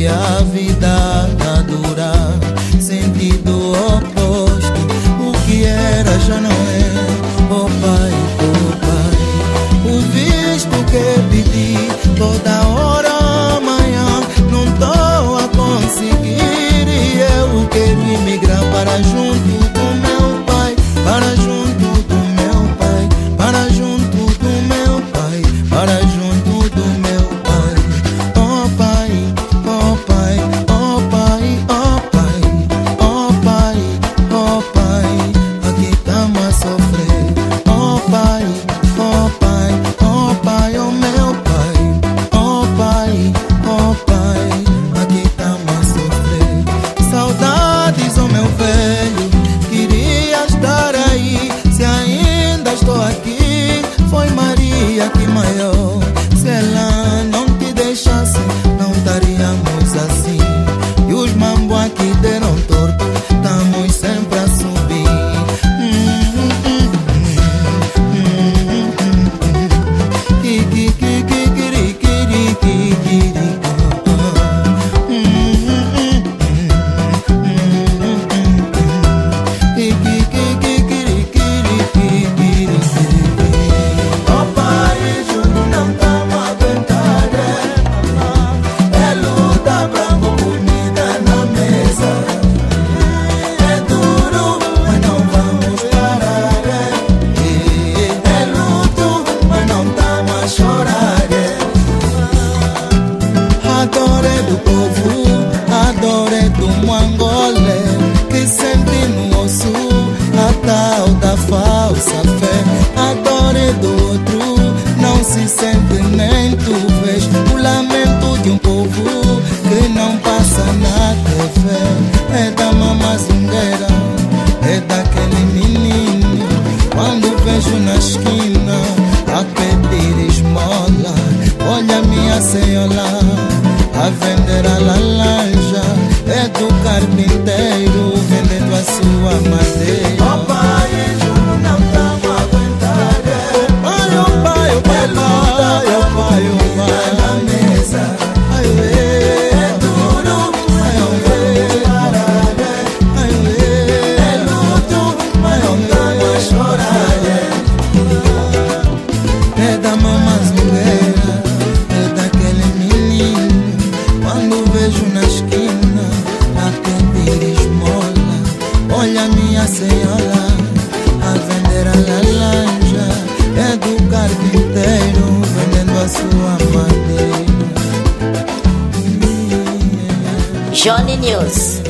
que a vida dura sentido oposto. O que era já não é. Oh pai, o visto que pedi toda hora amanhã não tô a conseguir, e eu quero imigrar para junto do meu pai, para junto do meu pai, para junto do meu pai, para junto do meu pai. Oh pai, oh pai, oh pai, oh pai, oh pai, oh pai, aqui tamo a sofrer. Oh pai, oh pai, oh pai, oh meu pai, oh pai, oh pai, aqui tamo a sofrer. Saudades, oh meu velho, queria estar aí. Se ainda estou aqui, foi Maria que maior. Se ela não te deixasse, não estaríamos assim. E os mambo aqui deram torto, estamos sempre a subir. Que sente no osso a tal da falsa fé. A dor é do outro, não se sente nem tu vês. O lamento de um povo que não passa na TV. É da mamazungueira, é daquele menino. Quando vejo na esquina a pedir esmola, olha minha senhora a vender a laranja. É do carpinteiro vendendo a sua madeira. Oh pai, não tamo a aguentar. Pai, oh pai, oh pai, oh pai, oh pai, na mesa. É duro, mas não vamos parar. É luto, mas não tamo a chorar. É da mamazungueira, é daquele menino. Quando vejo na esquina a pedir esmola, olha minha senhora a vender a laranja. É do carpinteiro vendendo a sua madeira. Johnny News.